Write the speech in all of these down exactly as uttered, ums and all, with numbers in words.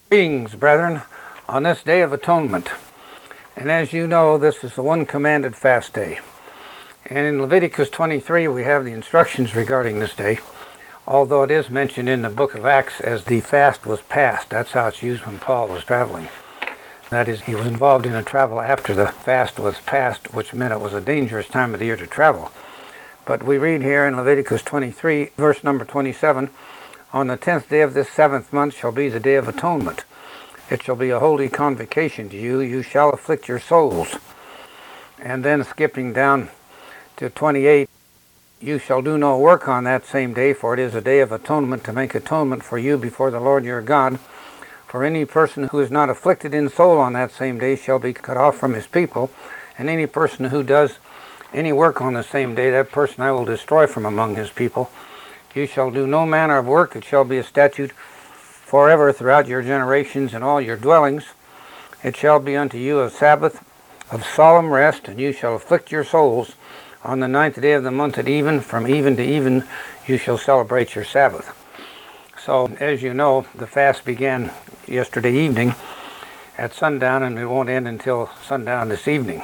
Greetings, brethren, on this day of atonement. And as you know, this is the one commanded fast day. And in Leviticus twenty-three, we have the instructions regarding this day, although it is mentioned in the book of Acts as the fast was past. That's how it's used when Paul was traveling. That is, he was involved in a travel after the fast was past, which meant it was a dangerous time of the year to travel. But we read here in Leviticus twenty-three, verse number twenty-seven, "On the tenth day of this seventh month shall be the day of atonement. It shall be a holy convocation to you. You shall afflict your souls." And then skipping down to twenty-eight, "You shall do no work on that same day, for it is a day of atonement to make atonement for you before the Lord your God. For any person who is not afflicted in soul on that same day shall be cut off from his people, and any person who does any work on the same day, that person I will destroy from among his people. You shall do no manner of work. It shall be a statute forever throughout your generations in all your dwellings. It shall be unto you a Sabbath of solemn rest, and you shall afflict your souls. On the ninth day of the month at even, from even to even, you shall celebrate your Sabbath." So, as you know, the fast began yesterday evening at sundown, and it won't end until sundown this evening.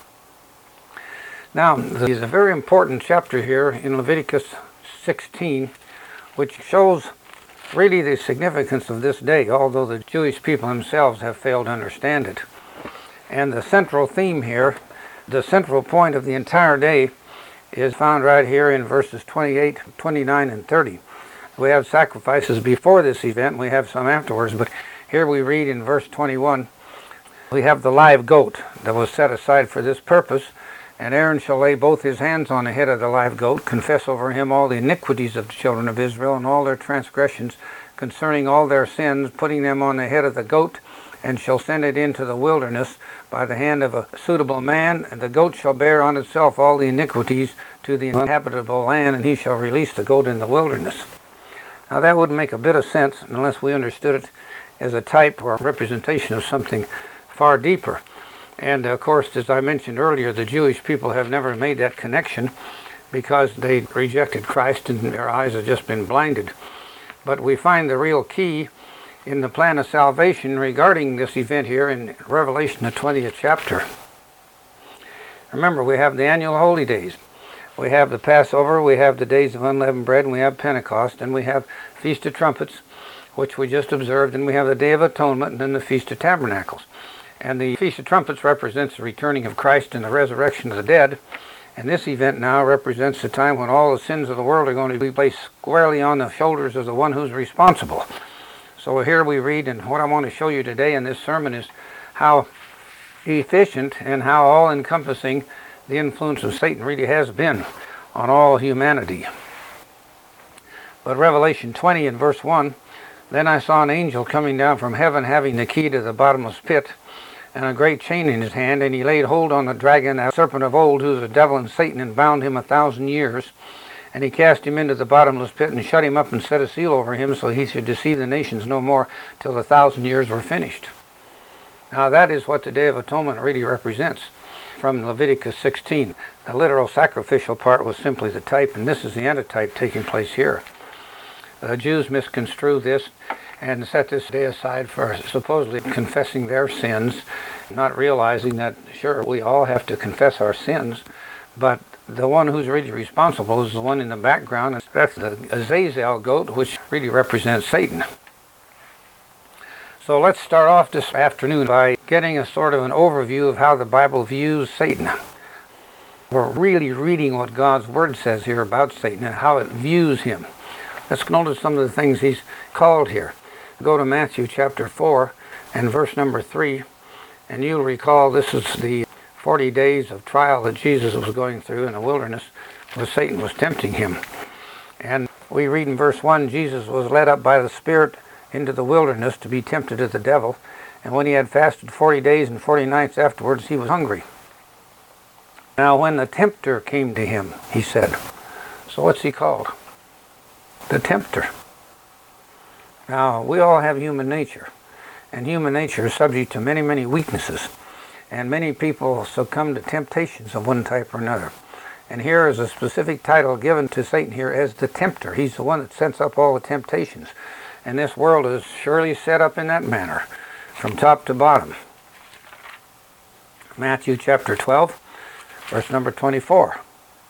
Now, there's a very important chapter here in Leviticus sixteen, which shows really the significance of this day, although the Jewish people themselves have failed to understand it. And the central theme here, the central point of the entire day, is found right here in verses twenty-eight, twenty-nine, and thirty. We have sacrifices before this event, we have some afterwards, but here we read in verse twenty-one, we have the live goat that was set aside for this purpose. "And Aaron shall lay both his hands on the head of the live goat, confess over him all the iniquities of the children of Israel and all their transgressions concerning all their sins, putting them on the head of the goat, and shall send it into the wilderness by the hand of a suitable man. And the goat shall bear on itself all the iniquities to the inhabitable land, and he shall release the goat in the wilderness." Now that wouldn't make a bit of sense unless we understood it as a type or a representation of something far deeper. And of course, as I mentioned earlier, the Jewish people have never made that connection because they rejected Christ and their eyes have just been blinded. But we find the real key in the plan of salvation regarding this event here in Revelation, the twentieth chapter. Remember, we have the annual holy days. We have the Passover, we have the days of unleavened bread, and we have Pentecost, and we have Feast of Trumpets, which we just observed, and we have the Day of Atonement, and then the Feast of Tabernacles. And the Feast of Trumpets represents the returning of Christ and the resurrection of the dead. And this event now represents the time when all the sins of the world are going to be placed squarely on the shoulders of the one who's responsible. So here we read, and what I want to show you today in this sermon is how efficient and how all-encompassing the influence of Satan really has been on all humanity. But Revelation twenty and verse one, "Then I saw an angel coming down from heaven, having the key to the bottomless pit, and a great chain in his hand, and he laid hold on the dragon, that serpent of old, who is the devil and Satan, and bound him a thousand years. And he cast him into the bottomless pit, and shut him up, and set a seal over him, so he should deceive the nations no more, till the thousand years were finished." Now that is what the Day of Atonement really represents from Leviticus sixteen. The literal sacrificial part was simply the type, and this is the antitype taking place here. The Jews misconstrue this and set this day aside for supposedly confessing their sins, not realizing that, sure, we all have to confess our sins, but the one who's really responsible is the one in the background, and that's the Azazel goat, which really represents Satan. So let's start off this afternoon by getting a sort of an overview of how the Bible views Satan. We're really reading what God's Word says here about Satan and how it views him. Let's notice some of the things he's called here. Go to Matthew chapter four and verse number three, and you'll recall this is the forty days of trial that Jesus was going through in the wilderness where Satan was tempting him. And we read in verse one, "Jesus was led up by the Spirit into the wilderness to be tempted of the devil, and when he had fasted forty days and forty nights afterwards, he was hungry. Now when the tempter came to him," he said. So what's he called? The tempter. Now, we all have human nature, and human nature is subject to many, many weaknesses, and many people succumb to temptations of one type or another. And here is a specific title given to Satan here as the tempter. He's the one that sets up all the temptations. And this world is surely set up in that manner, from top to bottom. Matthew chapter twelve, verse number twenty-four.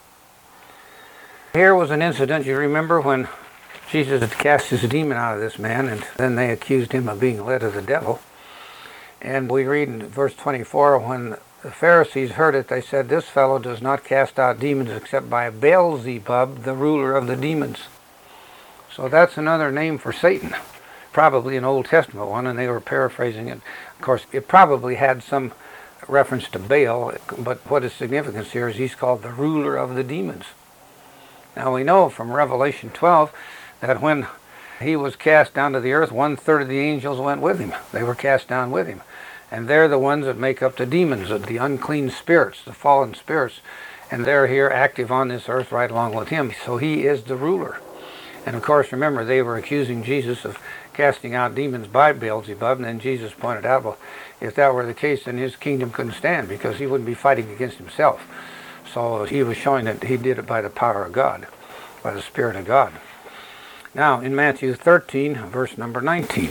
Here was an incident, you remember, when Jesus had cast his demon out of this man, and then they accused him of being led of the devil. And we read in verse twenty-four, when the Pharisees heard it, they said, "This fellow does not cast out demons except by Beelzebub, the ruler of the demons." So that's another name for Satan, probably an Old Testament one, and they were paraphrasing it. Of course, it probably had some reference to Baal, but what is significant here is he's called the ruler of the demons. Now we know from Revelation twelve that when he was cast down to the earth, one-third of the angels went with him. They were cast down with him. And they're the ones that make up the demons, the unclean spirits, the fallen spirits. And they're here active on this earth right along with him. So he is the ruler. And of course, remember, they were accusing Jesus of casting out demons by Beelzebub. And then Jesus pointed out, well, if that were the case, then his kingdom couldn't stand, because he wouldn't be fighting against himself. So he was showing that he did it by the power of God, by the Spirit of God. Now, in Matthew thirteen, verse number nineteen.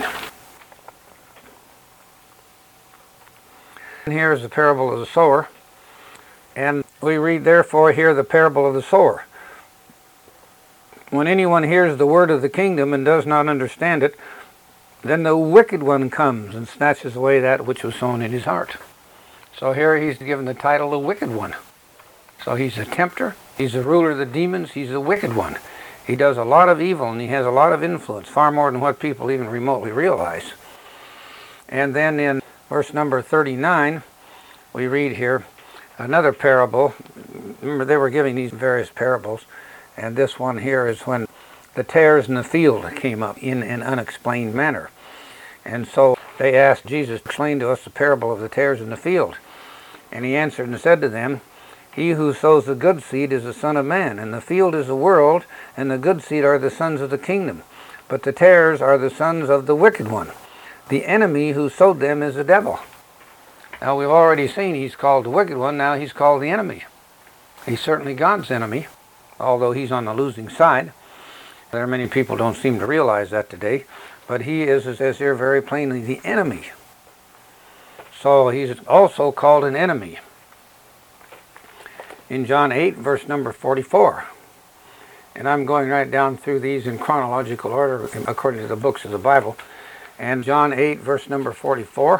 And here is the parable of the sower. And we read, "Therefore hear the parable of the sower. When anyone hears the word of the kingdom and does not understand it, then the wicked one comes and snatches away that which was sown in his heart." So here he's given the title the wicked one. So he's a tempter, he's the ruler of the demons, he's the wicked one. He does a lot of evil, and he has a lot of influence, far more than what people even remotely realize. And then in verse number thirty-nine, we read here another parable. Remember, they were giving these various parables, and this one here is when the tares in the field came up in an unexplained manner. And so they asked Jesus to explain to us the parable of the tares in the field. And he answered and said to them, "He who sows the good seed is the Son of Man, and the field is the world, and the good seed are the sons of the kingdom. But the tares are the sons of the wicked one. The enemy who sowed them is the devil." Now we've already seen he's called the wicked one, now he's called the enemy. He's certainly God's enemy, although he's on the losing side. There are many people don't seem to realize that today, but he is, as says here very plainly, the enemy. So he's also called an enemy. In John eight, verse number forty-four. And I'm going right down through these in chronological order according to the books of the Bible. And John eight, verse number forty-four.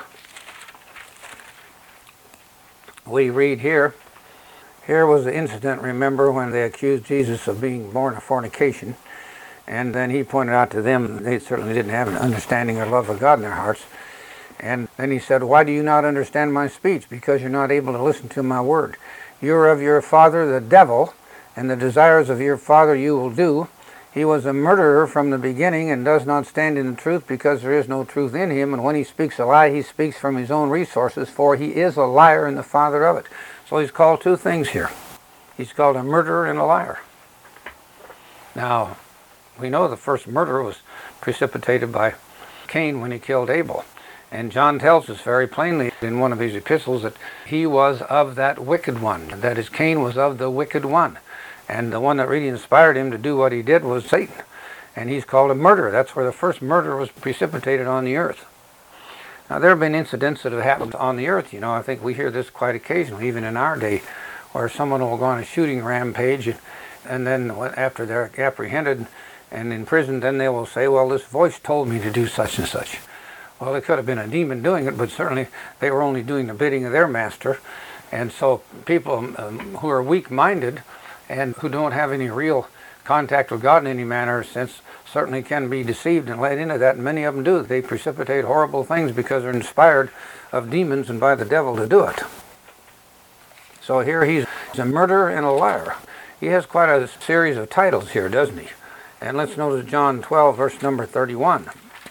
We read here, here was the incident, remember, when they accused Jesus of being born of fornication. And then he pointed out to them they certainly didn't have an understanding or love of God in their hearts. And then he said, "Why do you not understand my speech? Because you're not able to listen to my word. You are of your father the devil, and the desires of your father you will do. He was a murderer from the beginning and does not stand in the truth, because there is no truth in him. And when he speaks a lie, he speaks from his own resources, for he is a liar and the father of it." So he's called two things here. He's called a murderer and a liar. Now, we know the first murder was precipitated by Cain when he killed Abel. And John tells us very plainly in one of his epistles that he was of that wicked one. That is, Cain was of the wicked one. And the one that really inspired him to do what he did was Satan. And he's called a murderer. That's where the first murder was precipitated on the earth. Now, there have been incidents that have happened on the earth. You know, I think we hear this quite occasionally, even in our day, where someone will go on a shooting rampage, and, and then after they're apprehended and in prison, then they will say, "Well, this voice told me to do such and such." Well, it could have been a demon doing it, but certainly they were only doing the bidding of their master. And so people um, who are weak-minded and who don't have any real contact with God in any manner or sense certainly can be deceived and led into that, and many of them do. They precipitate horrible things because they're inspired of demons and by the devil to do it. So here he's a murderer and a liar. He has quite a series of titles here, doesn't he? And let's notice John twelve, verse number thirty-one.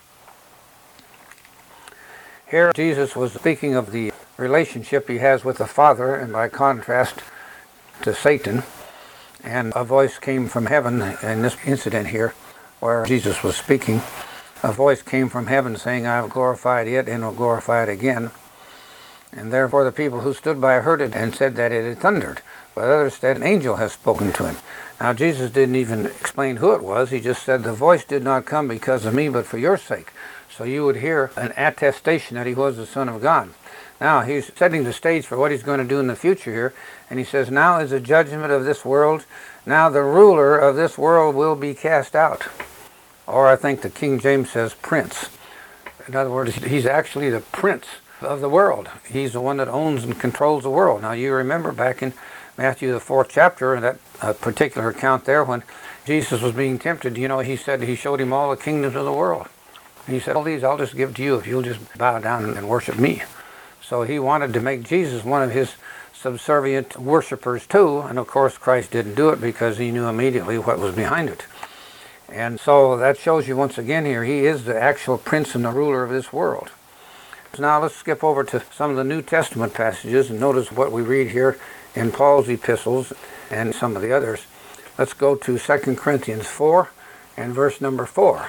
Here Jesus was speaking of the relationship he has with the Father, and by contrast to Satan. And a voice came from heaven in this incident here, where Jesus was speaking. A voice came from heaven saying, "I have glorified it and will glorify it again." And therefore the people who stood by heard it and said that it had thundered. but others said an angel has spoken to him. Now Jesus didn't even explain who it was. He just said, the voice did not come because of me, but for your sake. So you would hear an attestation that he was the Son of God. Now he's setting the stage for what he's going to do in the future here. And he says, now is the judgment of this world. Now the ruler of this world will be cast out. Or I think the King James says prince. In other words, he's actually the prince of the world. He's the one that owns and controls the world. Now you remember back in Matthew the fourth chapter, that uh, particular account there, when Jesus was being tempted, you know, he said he showed him all the kingdoms of the world. And he said, all these I'll just give to you if you'll just bow down and worship me. So he wanted to make Jesus one of his subservient worshipers too, and of course Christ didn't do it because he knew immediately what was behind it. And so that shows you once again here, he is the actual prince and the ruler of this world. Now let's skip over to some of the New Testament passages and notice what we read here in Paul's epistles and some of the others. Let's go to Second Corinthians four and verse number four.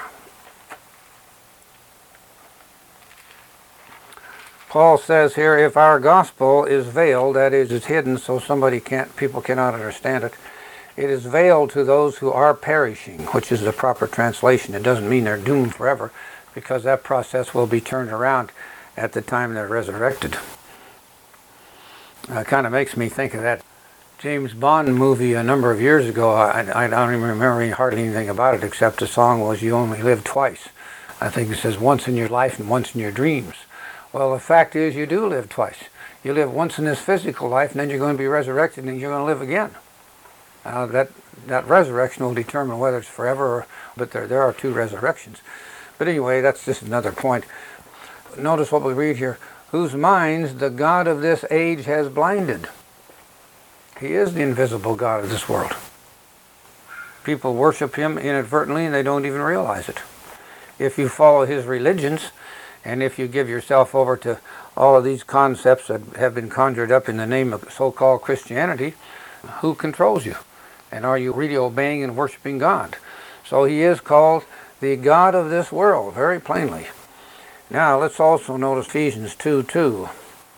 Paul says here, if our gospel is veiled, that is, it's hidden so somebody can't, people cannot understand it, it is veiled to those who are perishing, which is the proper translation. It doesn't mean they're doomed forever, because that process will be turned around at the time they're resurrected. Uh, it kind of makes me think of that James Bond movie a number of years ago. I, I don't even remember hardly anything about it except the song was You Only Live Twice. I think it says once in your life and once in your dreams. Well, the fact is you do live twice. You live once in this physical life and then you're going to be resurrected and you're going to live again. Now that, that resurrection will determine whether it's forever, or, but there, there are two resurrections. But anyway, that's just another point. Notice what we read here. Whose minds the God of this age has blinded. He is the invisible God of this world. People worship him inadvertently and they don't even realize it. If you follow his religions, and if you give yourself over to all of these concepts that have been conjured up in the name of so-called Christianity, who controls you? And are you really obeying and worshiping God? So he is called the God of this world, very plainly. Now let's also notice Ephesians two two.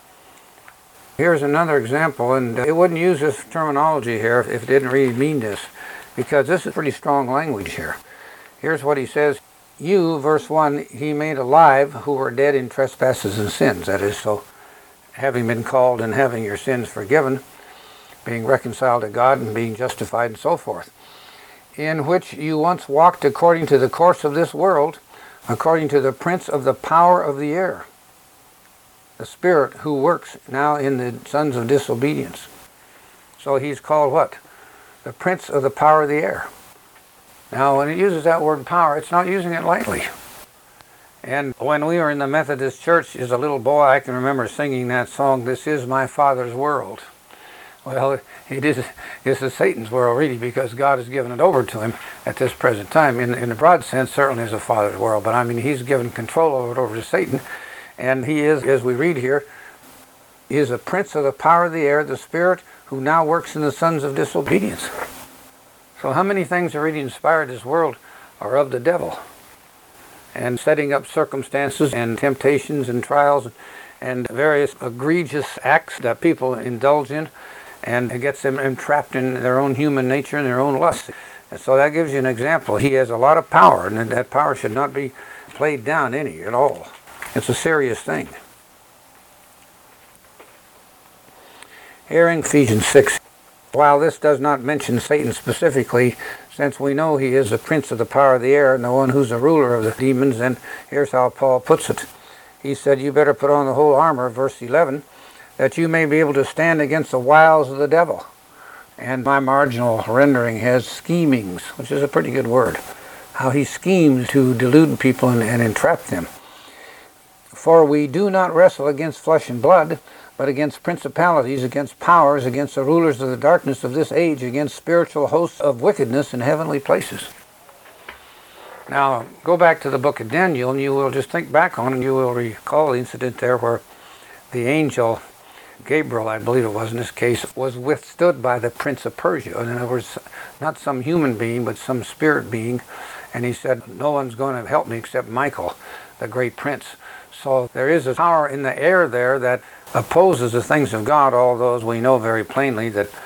Here's another example, and it wouldn't use this terminology here if it didn't really mean this, because this is pretty strong language here. Here's what he says. You, verse one, he made alive who were dead in trespasses and sins. That is, so having been called and having your sins forgiven, being reconciled to God and being justified and so forth, in which you once walked according to the course of this world, according to the prince of the power of the air, the spirit who works now in the sons of disobedience. So he's called what? The prince of the power of the air. Now when it uses that word power, it's not using it lightly. And when we were in the Methodist church as a little boy, I can remember singing that song, This Is My Father's World. Well, it is, this is Satan's world, really, because God has given it over to him at this present time. In, in the broad sense, certainly is a father's world, but I mean, he's given control over it over to Satan. And he is, as we read here, he is the prince of the power of the air, the spirit who now works in the sons of disobedience. So how many things that really inspired this world are of the devil? And setting up circumstances and temptations and trials and various egregious acts that people indulge in, and it gets them entrapped in their own human nature and their own lust. And so that gives you an example. He has a lot of power, and that power should not be played down any at all. It's a serious thing. Here in Ephesians six, while this does not mention Satan specifically, since we know he is the prince of the power of the air and the one who's the ruler of the demons, and here's how Paul puts it. He said, you better put on the whole armor, verse eleven, that you may be able to stand against the wiles of the devil. And my marginal rendering has schemings, which is a pretty good word. How he schemes to delude people and, and entrap them. For we do not wrestle against flesh and blood, but against principalities, against powers, against the rulers of the darkness of this age, against spiritual hosts of wickedness in heavenly places. Now, go back to the book of Daniel, and you will just think back on, and you will recall the incident there where the angel Gabriel, I believe it was in this case, was withstood by the prince of Persia. In other words, not some human being, but some spirit being. And he said, no one's going to help me except Michael, the great prince. So there is a power in the air there that opposes the things of God, although as we know very plainly that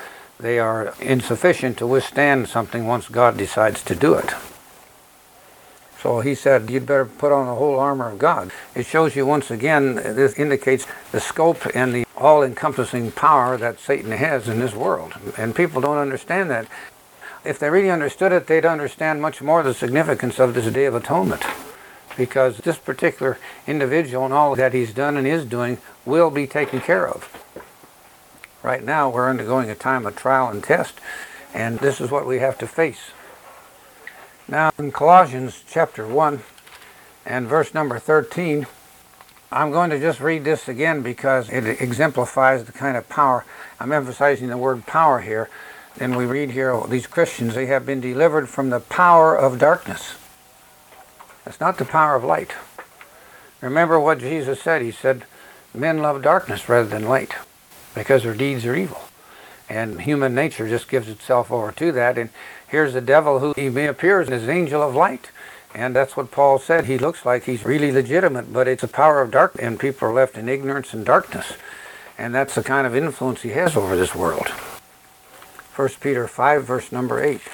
they are insufficient to withstand something once God decides to do it. So he said, you'd better put on the whole armor of God. It shows you once again, this indicates the scope and the all-encompassing power that Satan has in this world. And people don't understand that. If they really understood it, they'd understand much more the significance of this Day of Atonement. Because this particular individual and all that he's done and is doing will be taken care of. Right now we're undergoing a time of trial and test, and this is what we have to face. Now in Colossians chapter one and verse number thirteen, I'm going to just read this again because it exemplifies the kind of power. I'm emphasizing the word power here. And we read here, these Christians, they have been delivered from the power of darkness. It's not the power of light. Remember what Jesus said. He said, men love darkness rather than light because their deeds are evil. And human nature just gives itself over to that. And here's the devil who he appears as an angel of light. And that's what Paul said. He looks like he's really legitimate, but it's the power of darkness. And people are left in ignorance and darkness. And that's the kind of influence he has over this world. First Peter five, verse number eight.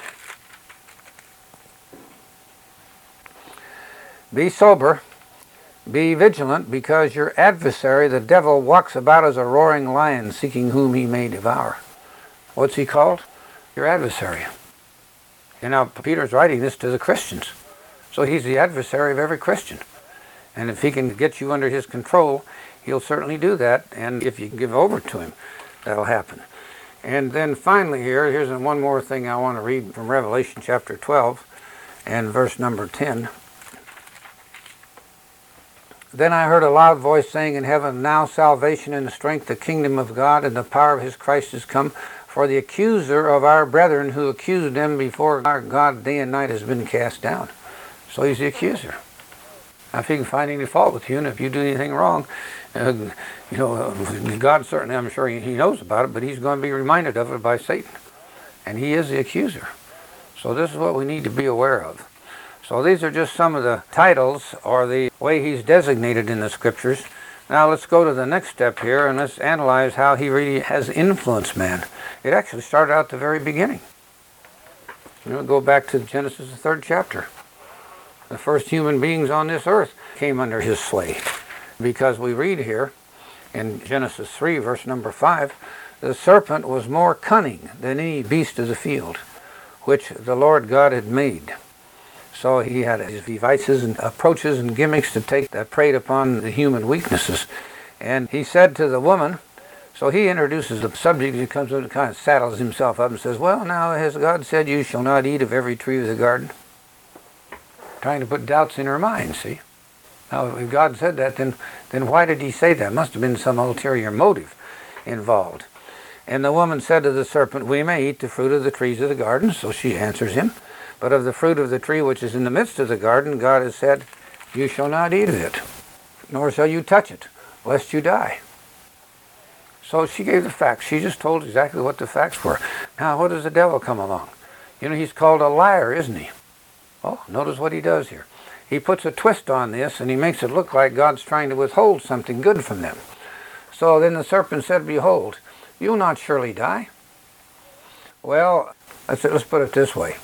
Be sober, be vigilant, because your adversary, the devil, walks about as a roaring lion, seeking whom he may devour. What's he called? Your adversary. And now Peter's writing this to the Christians. So he's the adversary of every Christian. And if he can get you under his control, he'll certainly do that. And if you give over to him, that'll happen. And then finally here, here's one more thing I want to read from Revelation chapter twelve and verse number ten. Then I heard a loud voice saying in heaven, now salvation and the strength, the kingdom of God and the power of his Christ is come. For the accuser of our brethren who accused them before our God day and night has been cast down. So he's the accuser. Now, if he can find any fault with you, and if you do anything wrong, uh, you know, uh, God certainly, I'm sure he, he knows about it, but he's going to be reminded of it by Satan. And he is the accuser. So this is what we need to be aware of. So these are just some of the titles or the way he's designated in the scriptures. Now let's go to the next step here and let's analyze how he really has influenced man. It actually started out at the very beginning. You know, go back to Genesis, the third chapter. The first human beings on this earth came under his sway. Because we read here in Genesis three, verse number five, the serpent was more cunning than any beast of the field, which the Lord God had made. So he had his devices and approaches and gimmicks to take that preyed upon the human weaknesses. And he said to the woman, so he introduces the subject, he comes up and kind of saddles himself up and says, well, now has God said you shall not eat of every tree of the garden? Trying to put doubts in her mind, see? Now, if God said that, then, then why did he say that? Must have been some ulterior motive involved. And the woman said to the serpent, we may eat the fruit of the trees of the garden. So she answers him, but of the fruit of the tree which is in the midst of the garden, God has said, you shall not eat of it, nor shall you touch it, lest you die. So she gave the facts. She just told exactly what the facts were. Now, what does the devil come along? You know, he's called a liar, isn't he? Oh, notice what he does here. He puts a twist on this, and he makes it look like God's trying to withhold something good from them. So then the serpent said, behold, you'll not surely die. Well, let's, let's put it this way.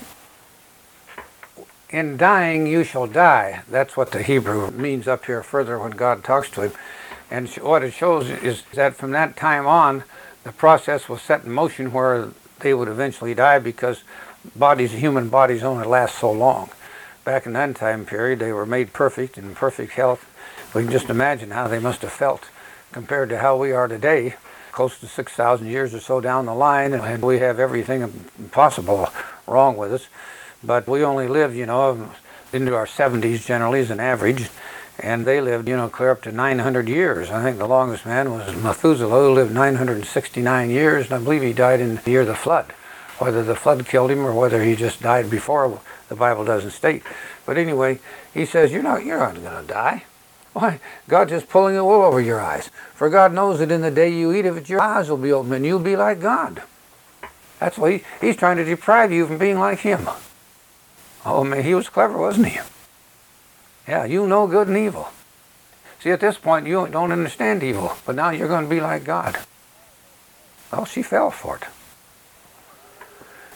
In dying, you shall die. That's what the Hebrew means up here further when God talks to him. And what it shows is that from that time on, the process was set in motion where they would eventually die because bodies, human bodies only last so long. Back in that time period, they were made perfect in perfect health. We can just imagine how they must have felt compared to how we are today, close to six thousand years or so down the line, and we have everything possible wrong with us. But we only live, you know, into our seventies generally as an average, and they lived, you know, clear up to nine hundred years. I think the longest man was Methuselah, who lived nine hundred sixty-nine years, and I believe he died in the year of the flood. Whether the flood killed him or whether he just died before, the Bible doesn't state. But anyway, he says, you're not, you're not going to die. Why? God's just pulling the wool over your eyes. For God knows that in the day you eat of it, your eyes will be open and you'll be like God. That's why he, he's trying to deprive you from being like him. Oh man, he was clever, wasn't he? Yeah, you know good and evil. See, at this point, you don't understand evil, but now you're going to be like God. Well, she fell for it.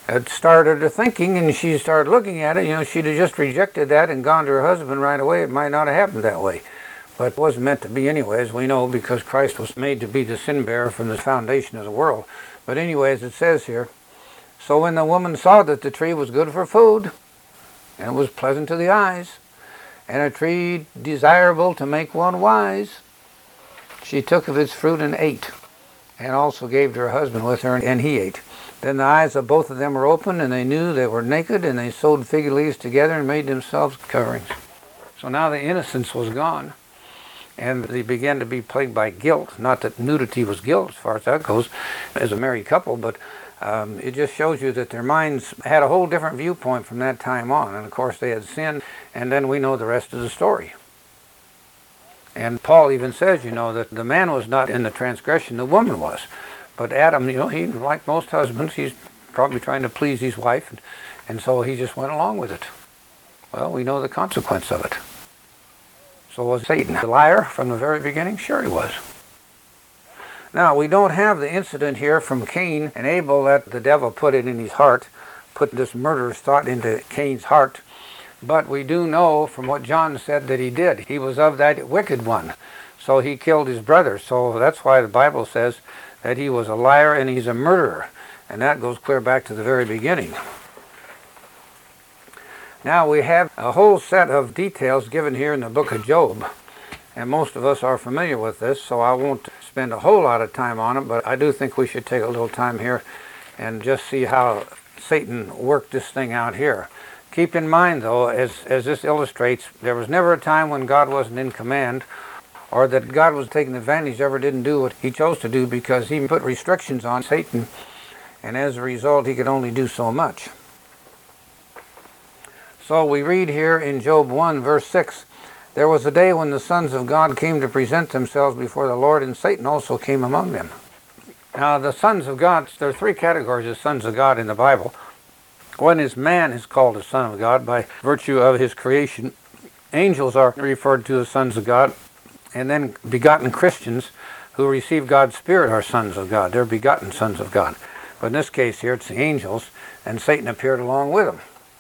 it started her thinking, and she started looking at it. You know, she'd have just rejected that and gone to her husband right away. It might not have happened that way. But it wasn't meant to be anyway, as we know, because Christ was made to be the sin bearer from the foundation of the world. But anyways, it says here, so when the woman saw that the tree was good for food, and was pleasant to the eyes, and a tree desirable to make one wise, she took of its fruit and ate, and also gave to her husband with her, and he ate. Then the eyes of both of them were opened, and they knew they were naked, and they sewed fig leaves together and made themselves coverings. So now the innocence was gone, and they began to be plagued by guilt. Not that nudity was guilt, as far as that goes, as a married couple, but um, it just shows you that their minds had a whole different viewpoint from that time on. And of course they had sinned, and then we know the rest of the story. And Paul even says, you know, that the man was not in the transgression, the woman was. But Adam, you know, he, like most husbands, he's probably trying to please his wife, and, and so he just went along with it. Well, we know the consequence of it. So was Satan a liar from the very beginning? Sure he was. Now, we don't have the incident here from Cain and Abel that the devil put it in his heart, put this murderous thought into Cain's heart. But we do know from what John said that he did. He was of that wicked one. So he killed his brother. So that's why the Bible says that he was a liar and he's a murderer. And that goes clear back to the very beginning. Now we have a whole set of details given here in the book of Job. And most of us are familiar with this, so I won't spend a whole lot of time on it, but I do think we should take a little time here and just see how Satan worked this thing out here. Keep in mind, though, as, as this illustrates, there was never a time when God wasn't in command, or that God was taking advantage of or didn't do what he chose to do, because he put restrictions on Satan, and as a result he could only do so much. So we read here in Job one, verse six, there was a day when the sons of God came to present themselves before the Lord, and Satan also came among them. Now the sons of God, there are three categories of sons of God in the Bible. One is man is called a son of God by virtue of his creation. Angels are referred to as sons of God. And then begotten Christians who receive God's Spirit are sons of God. They're begotten sons of God. But in this case here, it's the angels, and Satan appeared along with them.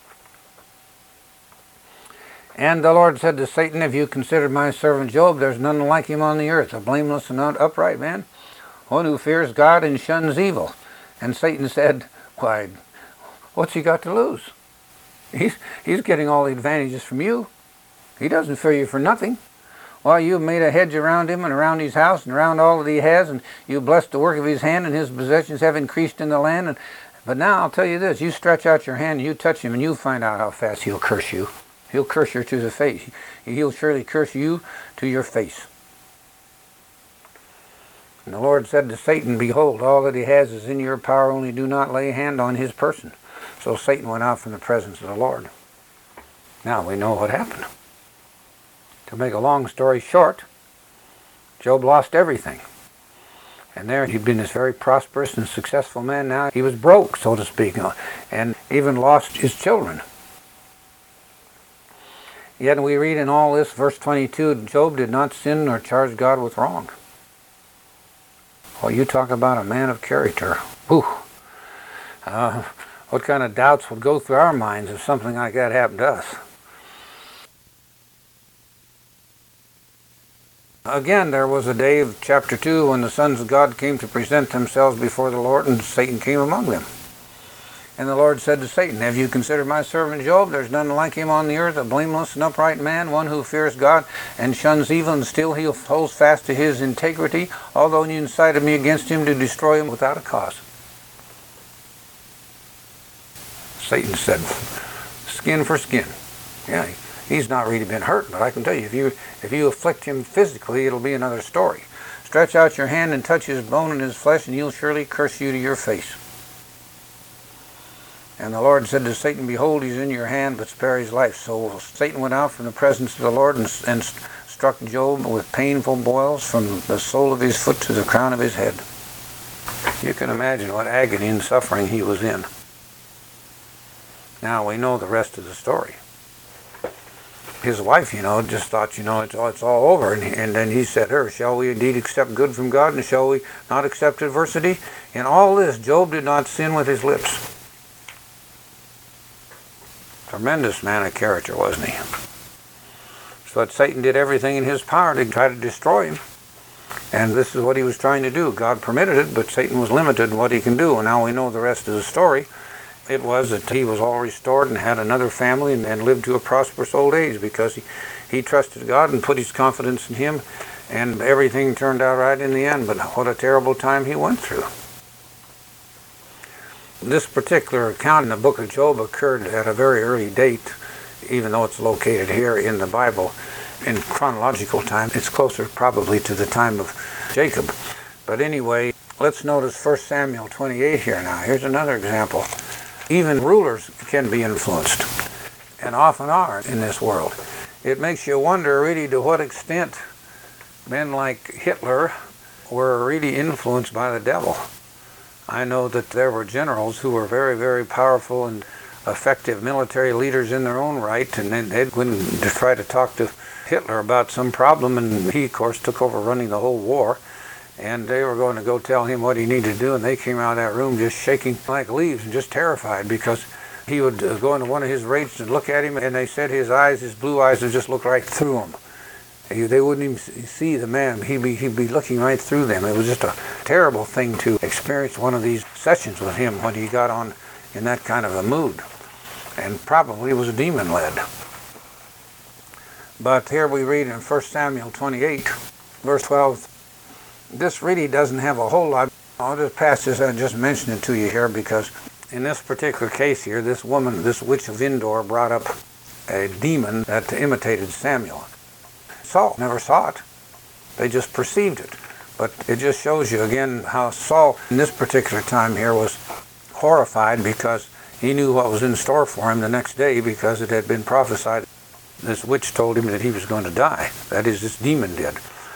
And the Lord said to Satan, if you consider my servant Job, there's none like him on the earth, a blameless and upright man, one who fears God and shuns evil. And Satan said, why, what's he got to lose? He's, he's getting all the advantages from you. He doesn't fear you for nothing. Well, you've made a hedge around him and around his house and around all that he has, and you've blessed the work of his hand, and his possessions have increased in the land. And, but now I'll tell you this, you stretch out your hand and you touch him, and you'll find out how fast he'll curse you. He'll curse you to the face. He'll surely curse you to your face. And the Lord said to Satan, behold, all that he has is in your power, only do not lay hand on his person. So Satan went out from the presence of the Lord. Now we know what happened. To make a long story short, Job lost everything. And there he'd been this very prosperous and successful man. Now he was broke, so to speak, and even lost his children. Yet we read in all this, verse twenty-two, Job did not sin nor charge God with wrong. Well, you talk about a man of character. Whew. Uh, what kind of doubts would go through our minds if something like that happened to us? Again, there was a day of chapter two when the sons of God came to present themselves before the Lord, and Satan came among them. And the Lord said to Satan, have you considered my servant Job? There's none like him on the earth, a blameless and upright man, one who fears God and shuns evil, and still he holds fast to his integrity, although you incited me against him to destroy him without a cause. Satan said, skin for skin. Yeah, he's not really been hurt, but I can tell you, if you if you afflict him physically, it'll be another story. Stretch out your hand and touch his bone and his flesh, and he'll surely curse you to your face. And the Lord said to Satan, behold, he's in your hand, but spare his life. So Satan went out from the presence of the Lord and, and struck Job with painful boils from the sole of his foot to the crown of his head. You can imagine what agony and suffering he was in. Now we know the rest of the story. His wife, you know, just thought, you know, it's, it's all over. And, and then he said to her, shall we indeed accept good from God, and shall we not accept adversity? In all this, Job did not sin with his lips. Tremendous man of character, wasn't he? So that Satan did everything in his power to try to destroy him. And this is what he was trying to do. God permitted it, but Satan was limited in what he can do. And now we know the rest of the story. It was that he was all restored and had another family and, and lived to a prosperous old age because he, he trusted God and put his confidence in him. And everything turned out right in the end. But what a terrible time he went through. This particular account in the book of Job occurred at a very early date, even though it's located here in the Bible. In chronological time, it's closer probably to the time of Jacob. But anyway, let's notice First Samuel twenty-eight here now. Here's another example. Even rulers can be influenced, and often are in this world. It makes you wonder really to what extent men like Hitler were really influenced by the devil. I know that there were generals who were very, very powerful and effective military leaders in their own right, and then they'd go and try to talk to Hitler about some problem, and he, of course, took over running the whole war, and they were going to go tell him what he needed to do, and they came out of that room just shaking like leaves and just terrified because he would uh, go into one of his raids and look at him, and they said his eyes, his blue eyes, would just look right through him. They wouldn't even see the man. He'd be, he'd be looking right through them. It was just a terrible thing to experience one of these sessions with him when he got on in that kind of a mood, and probably was demon-led. But here we read in First Samuel twenty-eight, verse twelve, this really doesn't have a whole lot. I'll just pass this and just mention it to you here because in this particular case here, this woman, this witch of Endor, brought up a demon that imitated Samuel. Saul never saw it. They just perceived it. But it just shows you again how Saul in this particular time here was horrified because he knew what was in store for him the next day because it had been prophesied. This witch told him that he was going to die. That is, this demon did.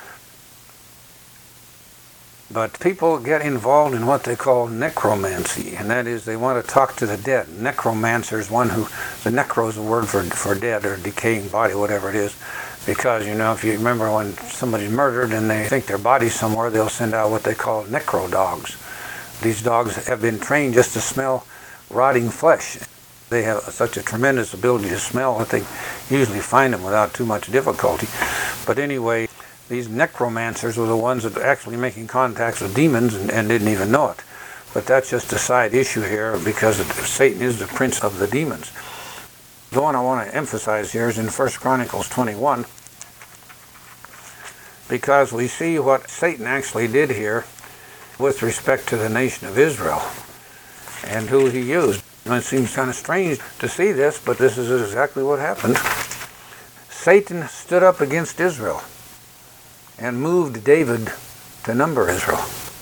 But people get involved in what they call necromancy, and that is they want to talk to the dead. Necromancer is one who, the necro is a word for, for dead or decaying body, whatever it is. Because, you know, if you remember when somebody's murdered and they think their body's somewhere, they'll send out what they call necro dogs. These dogs have been trained just to smell rotting flesh. They have such a tremendous ability to smell that they usually find them without too much difficulty. But anyway, these necromancers were the ones that were actually making contacts with demons and, and didn't even know it. But that's just a side issue here because Satan is the prince of the demons. The one I want to emphasize here is in First Chronicles twenty-one, because we see what Satan actually did here with respect to the nation of Israel and who he used. And it seems kind of strange to see this, but this is exactly what happened. Satan stood up against Israel and moved David to number Israel.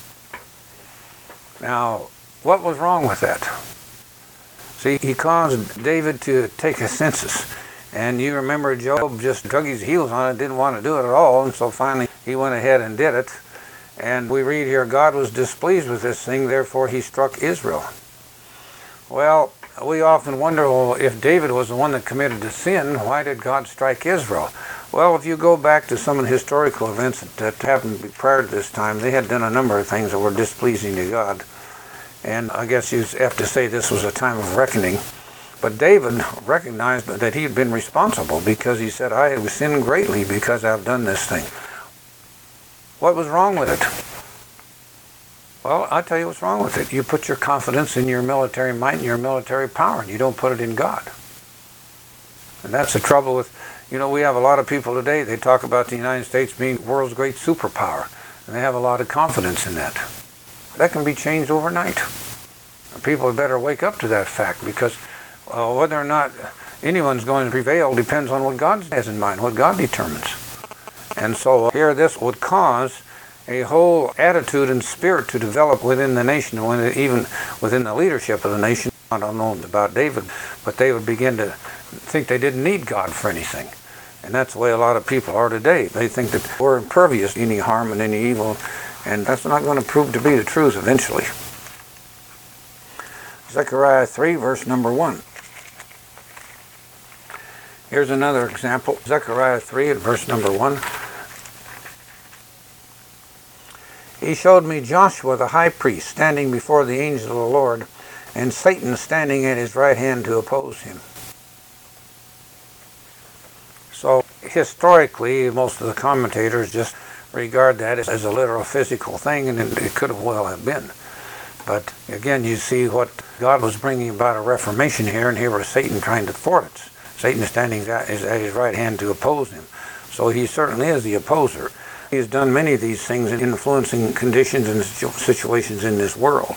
Now, what was wrong with that? See, he caused David to take a census. And you remember Job just dug his heels on it, didn't want to do it at all, and so finally he went ahead and did it. And we read here, God was displeased with this thing, therefore he struck Israel. Well, we often wonder, well, if David was the one that committed the sin, why did God strike Israel? Well, if you go back to some of the historical events that happened prior to this time, they had done a number of things that were displeasing to God. And I guess you have to say this was a time of reckoning. But David recognized that he had been responsible because he said, I have sinned greatly because I've done this thing. What was wrong with it? Well, I'll tell you what's wrong with it. You put your confidence in your military might and your military power, and you don't put it in God. And that's the trouble with, you know, we have a lot of people today, they talk about the United States being the world's great superpower, and they have a lot of confidence in that. That can be changed overnight. People had better wake up to that fact because uh, whether or not anyone's going to prevail depends on what God has in mind, what God determines. And so here this would cause a whole attitude and spirit to develop within the nation, even within the leadership of the nation. I don't know about David, but they would begin to think they didn't need God for anything. And that's the way a lot of people are today. They think that we're impervious to any harm and any evil, and that's not going to prove to be the truth eventually. Zechariah three, verse number one. Here's another example. Zechariah three and verse number one. He showed me Joshua the high priest standing before the angel of the Lord, and Satan standing at his right hand to oppose him. historically, most of the commentators just regard that as a literal physical thing, and it, it could have well have been. But again, you see what God was bringing about a reformation here, and here was Satan trying to thwart it. Satan is standing at his right hand to oppose him. So he certainly is the opposer. He has done many of these things in influencing conditions and situations in this world.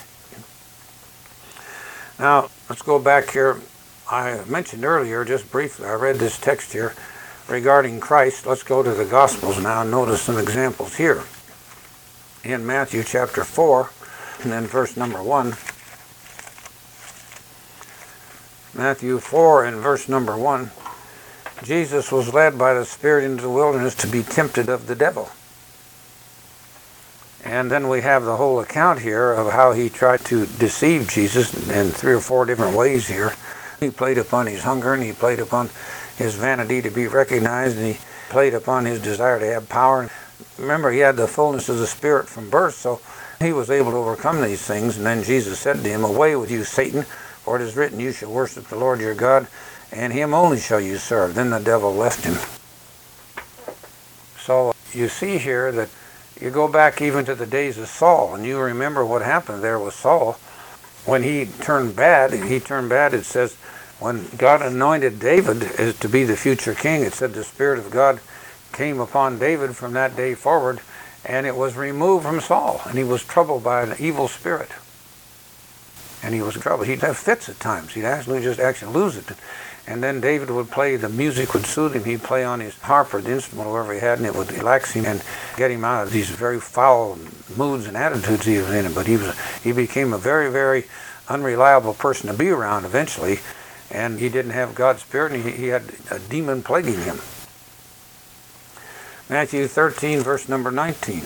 Now, let's go back here. I mentioned earlier, just briefly, I read this text here regarding Christ. Let's go to the Gospels now and notice some examples here. In Matthew chapter four, and then verse number one. Matthew four and verse number one. Jesus was led by the Spirit into the wilderness to be tempted of the devil. And then we have the whole account here of how he tried to deceive Jesus in three or four different ways here. He played upon his hunger, and he played upon his vanity to be recognized, and he played upon his desire to have power. Remember, he had the fullness of the Spirit from birth, so he was able to overcome these things. And then Jesus said to him, "Away with you, Satan, for it is written, you shall worship the Lord your God, and him only shall you serve." Then the devil left him. So you see here that you go back even to the days of Saul, and you remember what happened there with Saul. When he turned bad, he turned bad, it says, when God anointed David as to be the future king, it said the Spirit of God came upon David from that day forward, and it was removed from Saul, and he was troubled by an evil spirit. And he was troubled. He'd have fits at times. He'd actually just actually lose it. And then David would play, the music would soothe him. He'd play on his harp or the instrument, whatever he had, and it would relax him and get him out of these very foul moods and attitudes he was in. But he was he became a very, very unreliable person to be around eventually, and he didn't have God's Spirit, and he, he had a demon plaguing him. Matthew thirteen, verse number nineteen.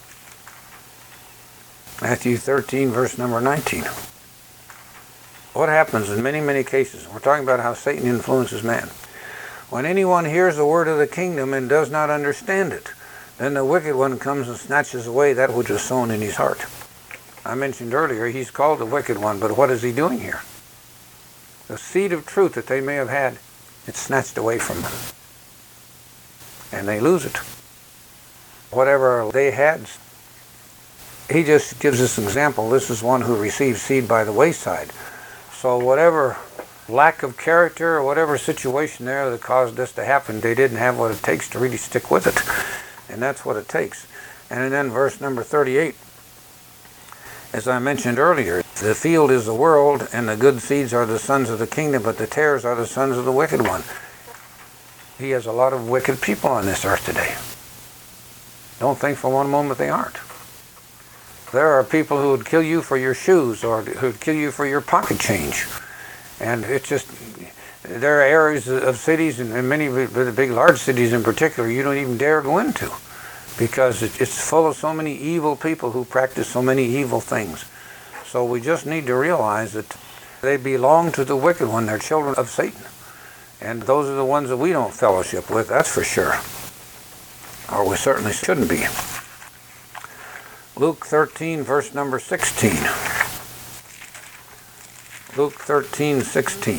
Matthew thirteen, verse number nineteen. What happens in many, many cases? We're talking about how Satan influences man. When anyone hears the word of the kingdom and does not understand it, then the wicked one comes and snatches away that which is sown in his heart. I mentioned earlier, he's called the wicked one, but what is he doing here? The seed of truth that they may have had, it's snatched away from them. And they lose it. Whatever they had, he just gives us an example. This is one who received seed by the wayside. So whatever lack of character or whatever situation there that caused this to happen, they didn't have what it takes to really stick with it. And that's what it takes. And then verse number thirty-eight, as I mentioned earlier, the field is the world, and the good seeds are the sons of the kingdom, but the tares are the sons of the wicked one. He has a lot of wicked people on this earth today. Don't think for one moment they aren't. There are people who would kill you for your shoes, or who would kill you for your pocket change. And it's just, there are areas of cities, and many of the big, large cities in particular, you don't even dare go into, because it's full of so many evil people who practice so many evil things. So we just need to realize that they belong to the wicked one. They're children of Satan. And those are the ones that we don't fellowship with, that's for sure. Or we certainly shouldn't be. Luke thirteen, verse number sixteen. Luke thirteen, sixteen.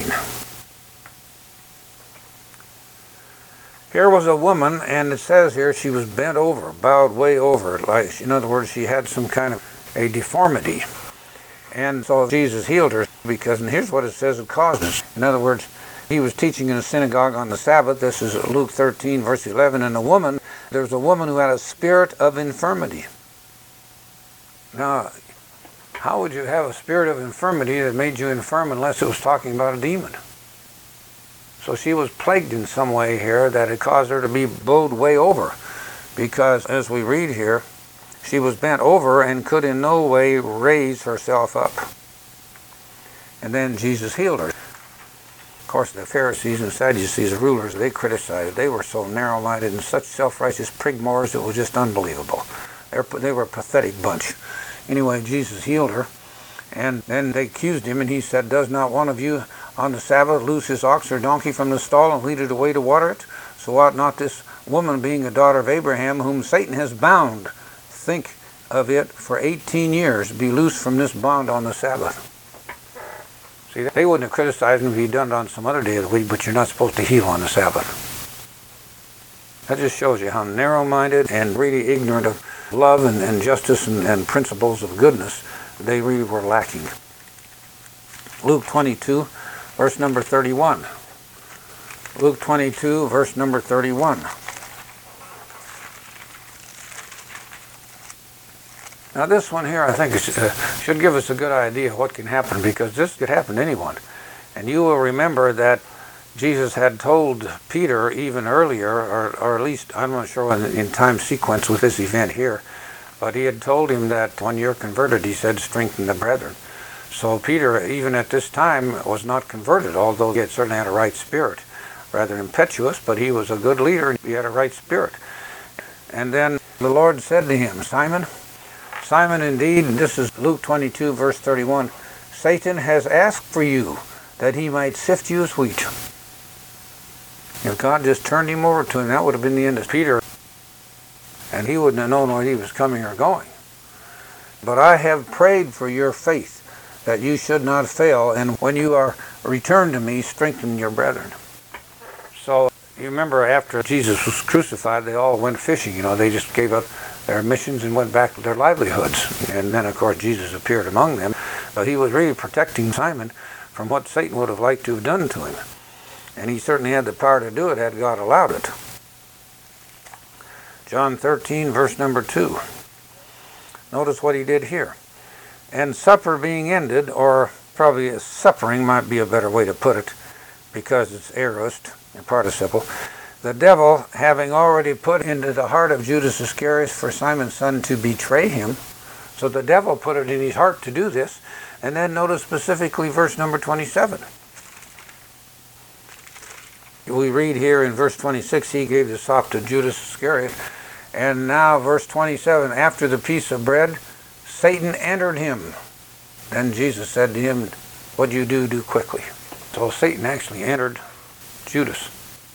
Here was a woman, and it says here she was bent over, bowed way over. Like, in other words, she had some kind of a deformity. And so Jesus healed her, because, and here's what it says it caused it. In other words, he was teaching in a synagogue on the Sabbath. This is Luke thirteen, verse eleven. And a woman, there was a woman who had a spirit of infirmity. Now, how would you have a spirit of infirmity that made you infirm unless it was talking about a demon? So she was plagued in some way here that it caused her to be bowed way over. Because, as we read here, she was bent over and could in no way raise herself up. And then Jesus healed her. Of course, the Pharisees and Sadducees, the rulers, they criticized. They were so narrow-minded and such self-righteous prigmores, it was just unbelievable. They were a pathetic bunch. Anyway, Jesus healed her, and then they accused him, and he said, "Does not one of you on the Sabbath loose his ox or donkey from the stall and lead it away to water it? So ought not this woman, being a daughter of Abraham, whom Satan has bound, think of it for eighteen years, be loosed from this bond on the Sabbath?" See, they wouldn't have criticized him if he'd done it on some other day of the week, but you're not supposed to heal on the Sabbath. That just shows you how narrow-minded and really ignorant of love and, and justice and, and principles of goodness they really were lacking. Luke twenty-two, verse number thirty-one. Luke twenty-two, verse number thirty-one. Now this one here, I think, is, uh, should give us a good idea of what can happen, because this could happen to anyone. And you will remember that Jesus had told Peter even earlier, or, or at least, I'm not sure in, in time sequence with this event here, but he had told him that when you're converted, he said, strengthen the brethren. So Peter, even at this time, was not converted, although he had certainly had a right spirit. Rather impetuous, but he was a good leader, and he had a right spirit. And then the Lord said to him, Simon, Simon, indeed, and this is Luke twenty-two, verse thirty-one, Satan has asked for you, that he might sift you as wheat. If God just turned him over to him, that would have been the end of Peter, and he wouldn't have known where he was coming or going. But I have prayed for your faith, that you should not fail, and when you are returned to me, strengthen your brethren. So, you remember after Jesus was crucified, they all went fishing. You know, they just gave up their missions and went back to their livelihoods. And then, of course, Jesus appeared among them. But he was really protecting Simon from what Satan would have liked to have done to him. And he certainly had the power to do it had God allowed it. John thirteen, verse number two. Notice what he did here. And supper being ended, or probably a suppering might be a better way to put it, because it's aorist, a participle. The devil, having already put into the heart of Judas Iscariot for Simon's son to betray him, so the devil put it in his heart to do this. And then notice specifically verse number twenty-seven. We read here in verse twenty-six, he gave the sop to Judas Iscariot. And now verse twenty-seven, after the piece of bread, Satan entered him. Then Jesus said to him, what you do, do quickly. So Satan actually entered Judas.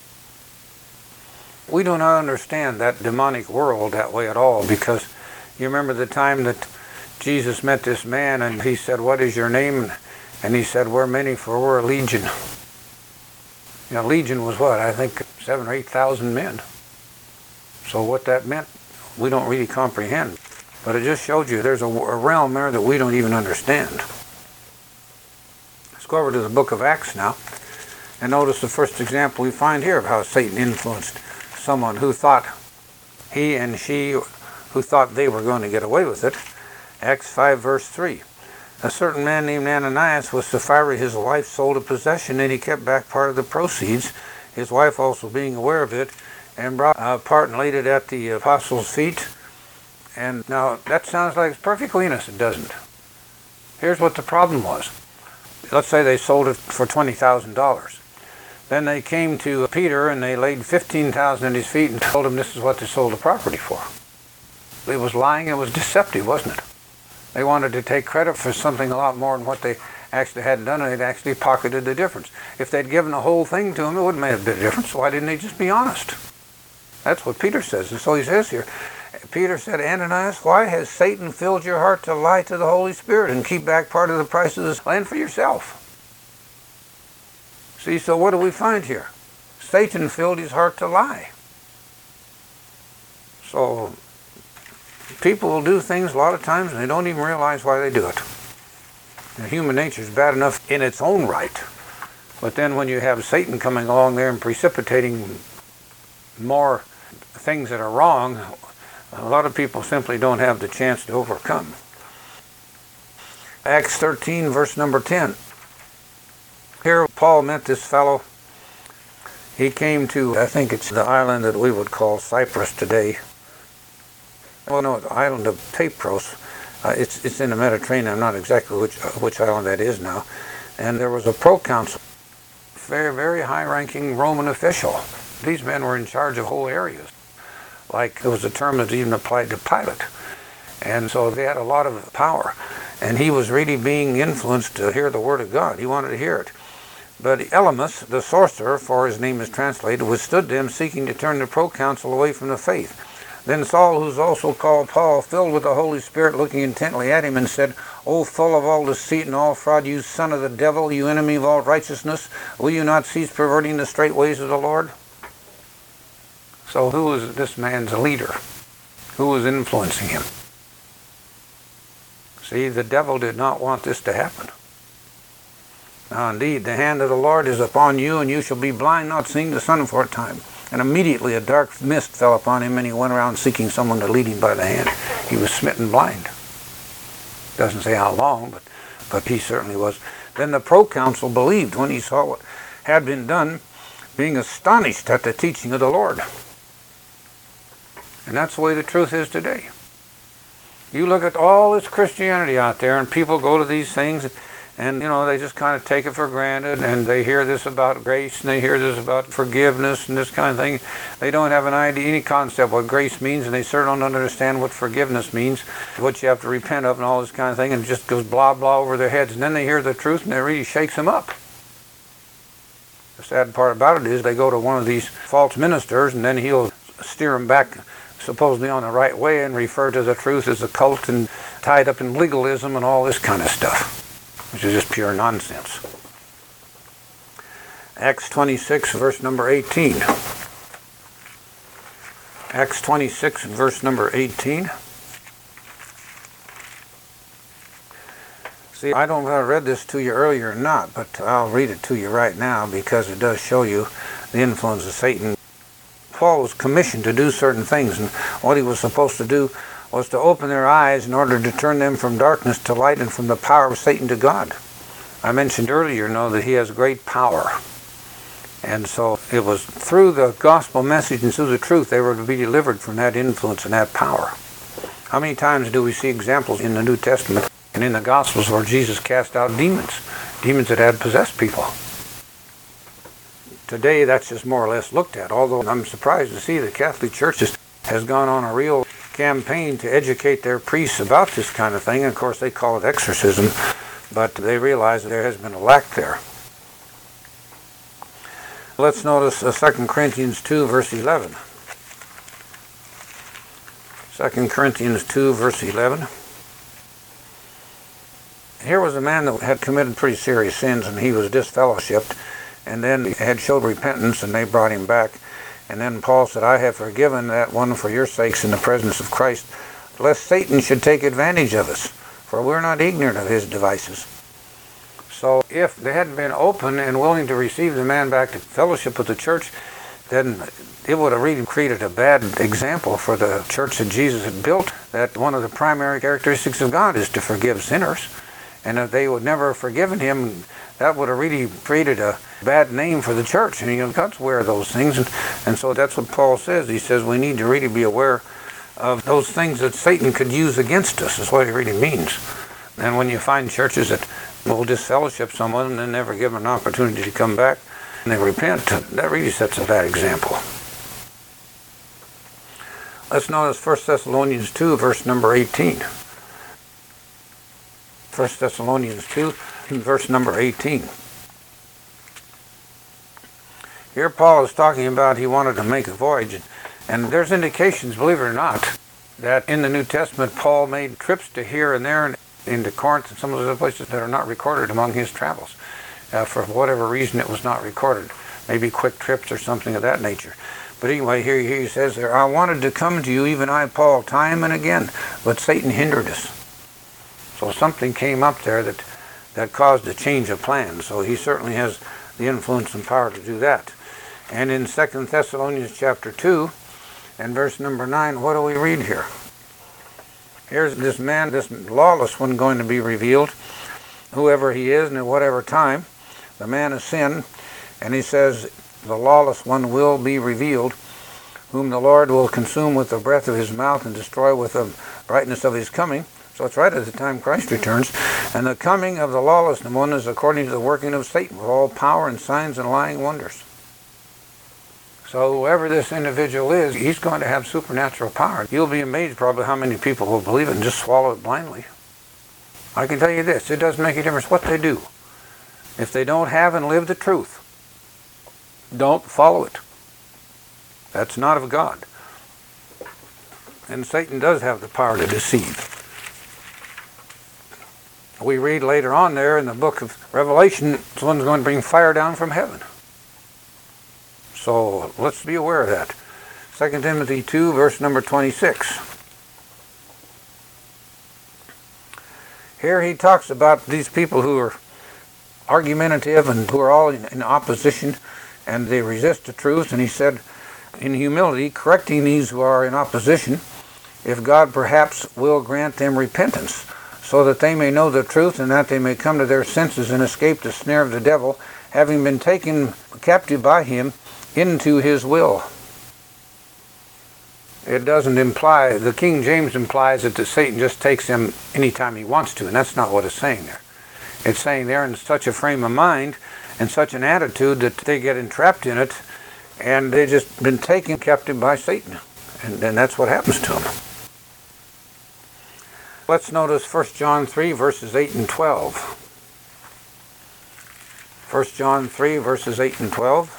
We do not understand that demonic world that way at all, because you remember the time that Jesus met this man and he said, what is your name? And he said, we're many, for we're a legion. You know, legion was what? I think seven or eight thousand men. So what that meant, we don't really comprehend. But it just showed you there's a, a realm there that we don't even understand. Let's go over to the book of Acts now. And notice the first example we find here of how Satan influenced someone who thought, he and she, who thought they were going to get away with it. Acts five, verse three. A certain man named Ananias with Sapphira, his wife, sold a possession, and he kept back part of the proceeds, his wife also being aware of it, and brought a part and laid it at the apostles' feet. And now, that sounds like it's perfectly innocent, doesn't it? Here's what the problem was. Let's say they sold it for twenty thousand dollars. Then they came to Peter and they laid fifteen thousand dollars at his feet and told him this is what they sold the property for. It was lying, it was deceptive, wasn't it? They wanted to take credit for something a lot more than what they actually had done, and they'd actually pocketed the difference. If they'd given the whole thing to him, it wouldn't have made a bit of difference. Why didn't they just be honest? That's what Peter says. And so he says here, Peter said, Ananias, why has Satan filled your heart to lie to the Holy Spirit and keep back part of the price of this land for yourself? See, so what do we find here? Satan filled his heart to lie. So people will do things a lot of times and they don't even realize why they do it. And human nature is bad enough in its own right. But then when you have Satan coming along there and precipitating more things that are wrong, a lot of people simply don't have the chance to overcome. Acts thirteen, verse number ten. Here Paul met this fellow. He came to, I think it's the island that we would call Cyprus today. Well, no, the island of Tapros. Uh, it's it's in the Mediterranean. I'm not exactly which uh, which island that is now. And there was a proconsul, very very high-ranking Roman official. These men were in charge of whole areas. Like, it was a term that even applied to Pilate. And so they had a lot of power. And he was really being influenced to hear the word of God. He wanted to hear it. But Elymas, the sorcerer, for his name is translated, withstood them, seeking to turn the proconsul away from the faith. Then Saul, who's also called Paul, filled with the Holy Spirit, looking intently at him, and said, O full of all deceit and all fraud, you son of the devil, you enemy of all righteousness, will you not cease perverting the straight ways of the Lord? So who was this man's leader? Who was influencing him? See, the devil did not want this to happen. Now indeed, the hand of the Lord is upon you, and you shall be blind, not seeing the sun for a time. And immediately a dark mist fell upon him, and he went around seeking someone to lead him by the hand. He was smitten blind. Doesn't say how long, but, but he certainly was. Then the proconsul believed when he saw what had been done, being astonished at the teaching of the Lord. And that's the way the truth is today. You look at all this Christianity out there, and people go to these things, and, you know, they just kind of take it for granted, and they hear this about grace, and they hear this about forgiveness, and this kind of thing. They don't have an idea, any concept what grace means, and they certainly don't understand what forgiveness means, what you have to repent of, and all this kind of thing, and it just goes blah, blah over their heads. And then they hear the truth, and it really shakes them up. The sad part about it is they go to one of these false ministers, and then he'll steer them back supposedly on the right way and refer to the truth as a cult and tied up in legalism and all this kind of stuff, which is just pure nonsense. Acts twenty-six, verse number eighteen. Acts twenty-six, verse number eighteen. See, I don't know if I read this to you earlier or not, but I'll read it to you right now because it does show you the influence of Satan. Paul was commissioned to do certain things, and what he was supposed to do was to open their eyes in order to turn them from darkness to light and from the power of Satan to God. I mentioned earlier, you know, that he has great power. And so it was through the gospel message and through the truth they were to be delivered from that influence and that power. How many times do we see examples in the New Testament and in the Gospels where Jesus cast out demons, demons that had possessed people? Today that's just more or less looked at, although I'm surprised to see the Catholic Church has gone on a real campaign to educate their priests about this kind of thing. And of course they call it exorcism, but they realize that there has been a lack there. Let's notice uh, Second Corinthians two, verse eleven. Second Corinthians two, verse eleven. Here was a man that had committed pretty serious sins, and he was disfellowshipped, and then he had showed repentance, and they brought him back. And then Paul said, I have forgiven that one for your sakes in the presence of Christ, lest Satan should take advantage of us, for we're not ignorant of his devices. So if they hadn't been open and willing to receive the man back to fellowship with the church, then it would have really created a bad example for the church that Jesus had built, that one of the primary characteristics of God is to forgive sinners. And if they would never have forgiven him, that would have really created a bad name for the church. And you know, God's aware of those things. And, and so that's what Paul says. He says we need to really be aware of those things that Satan could use against us, is what it really means. And when you find churches that will disfellowship someone and then never give them an opportunity to come back and they repent, that really sets a bad example. Let's notice First Thessalonians two, verse number eighteen. First Thessalonians two, verse number eighteen. Here Paul is talking about he wanted to make a voyage, and there's indications, believe it or not, that in the New Testament Paul made trips to here and there and into Corinth and some of those other places that are not recorded among his travels. Uh, for whatever reason it was not recorded. Maybe quick trips or something of that nature. But anyway, here, here he says there, I wanted to come to you, even I, Paul, time and again, but Satan hindered us. So something came up there that, that caused a change of plans. So he certainly has the influence and power to do that. And in Second Thessalonians chapter two and verse number nine, what do we read here? Here's this man, this lawless one going to be revealed, whoever he is and at whatever time, the man of sin. And he says, the lawless one will be revealed, whom the Lord will consume with the breath of his mouth and destroy with the brightness of his coming. So it's right at the time Christ returns. And the coming of the lawless one is according to the working of Satan, with all power and signs and lying wonders. So whoever this individual is, he's going to have supernatural power. You'll be amazed probably how many people will believe it and just swallow it blindly. I can tell you this, it doesn't make a difference what they do. If they don't have and live the truth, don't follow it. That's not of God. And Satan does have the power to deceive. We read later on there in the book of Revelation, someone's going to bring fire down from heaven. So let's be aware of that. Second Timothy two, verse number twenty-six. Here he talks about these people who are argumentative and who are all in, in opposition, and they resist the truth. And he said, in humility, correcting these who are in opposition, if God perhaps will grant them repentance, so that they may know the truth, and that they may come to their senses and escape the snare of the devil, having been taken captive by him into his will. It doesn't imply, the King James implies that the Satan just takes them anytime he wants to, and that's not what it's saying there. It's saying they're in such a frame of mind and such an attitude that they get entrapped in it, and they've just been taken captive by Satan, and, and that's what happens to them. Let's notice First John three, verses eight and twelve. First John three, verses eight and twelve.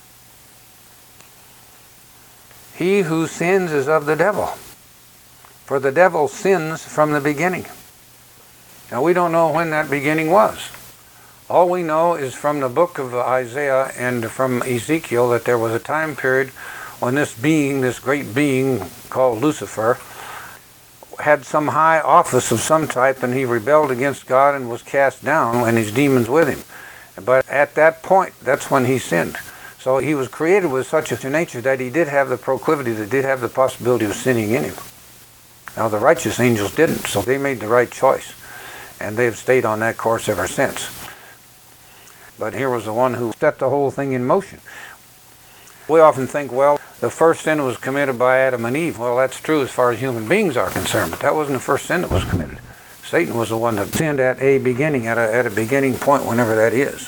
He who sins is of the devil, for the devil sins from the beginning. Now we don't know when that beginning was. All we know is from the book of Isaiah and from Ezekiel that there was a time period when this being, this great being called Lucifer, had some high office of some type, and he rebelled against God and was cast down, and his demons with him. But at that point, that's when he sinned. So he was created with such a nature that he did have the proclivity, that did have the possibility of sinning in him. Now the righteous angels didn't, so they made the right choice. And they've stayed on that course ever since. But here was the one who set the whole thing in motion. We often think, well, the first sin was committed by Adam and Eve. Well, that's true as far as human beings are concerned, but that wasn't the first sin that was committed. Satan was the one that sinned at a beginning, at a, at a beginning point, whenever that is.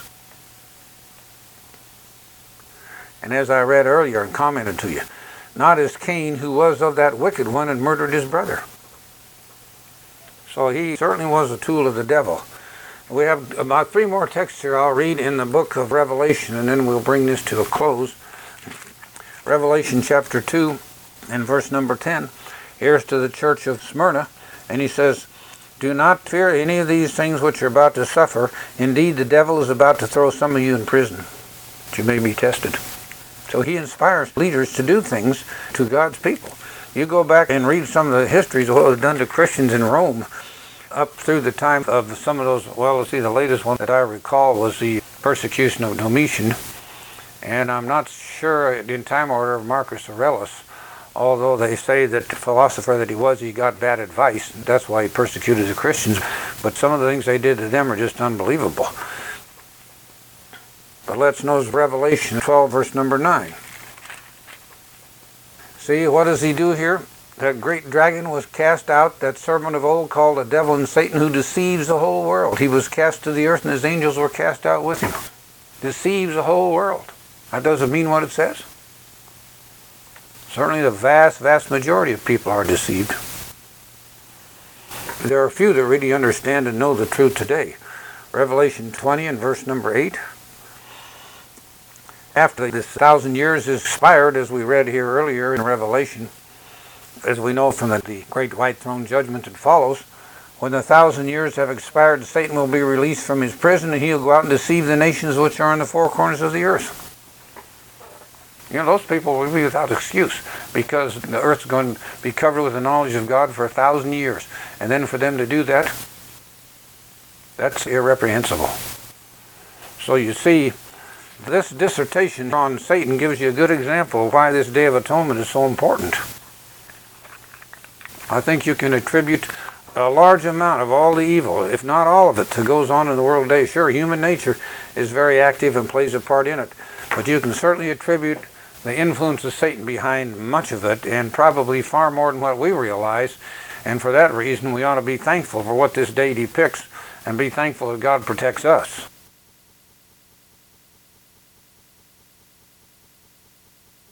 And as I read earlier and commented to you, not as Cain, who was of that wicked one and murdered his brother. So he certainly was a tool of the devil. We have about three more texts here I'll read in the book of Revelation, and then we'll bring this to a close. Revelation chapter two and verse number ten. Here's to the church of Smyrna, and he says, do not fear any of these things which you're about to suffer. Indeed, the devil is about to throw some of you in prison, that you may be tested. So he inspires leaders to do things to God's people. You go back and read some of the histories of what was done to Christians in Rome up through the time of some of those, well, let's see, the latest one that I recall was the persecution of Domitian. And I'm not sure in time order of Marcus Aurelius, although they say that the philosopher that he was, he got bad advice. That's why he persecuted the Christians. But some of the things they did to them are just unbelievable. But let's notice Revelation twelve, verse number nine. See, what does he do here? That great dragon was cast out, that serpent of old called the devil and Satan, who deceives the whole world. He was cast to the earth, and his angels were cast out with him. Deceives the whole world. That doesn't mean what it says. Certainly the vast, vast majority of people are deceived. There are few that really understand and know the truth today. Revelation twenty and verse number eight. After this thousand years is expired, as we read here earlier in Revelation, as we know from the, the great white throne judgment that follows, when the thousand years have expired, Satan will be released from his prison, and he'll go out and deceive the nations which are in the four corners of the earth. You know, those people will be without excuse, because the earth's going to be covered with the knowledge of God for a thousand years. And then for them to do that, that's irreprehensible. So you see, this dissertation on Satan gives you a good example of why this Day of Atonement is so important. I think you can attribute a large amount of all the evil, if not all of it, that goes on in the world today. Sure, human nature is very active and plays a part in it, but you can certainly attribute the influence of Satan behind much of it, and probably far more than what we realize. And for that reason, we ought to be thankful for what this day depicts, and be thankful that God protects us.